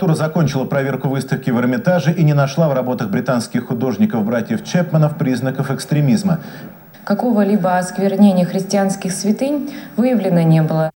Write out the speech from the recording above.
Прокуратура закончила проверку выставки в Эрмитаже и не нашла в работах британских художников-братьев Чепменов признаков экстремизма. Какого-либо осквернения христианских святынь выявлено не было.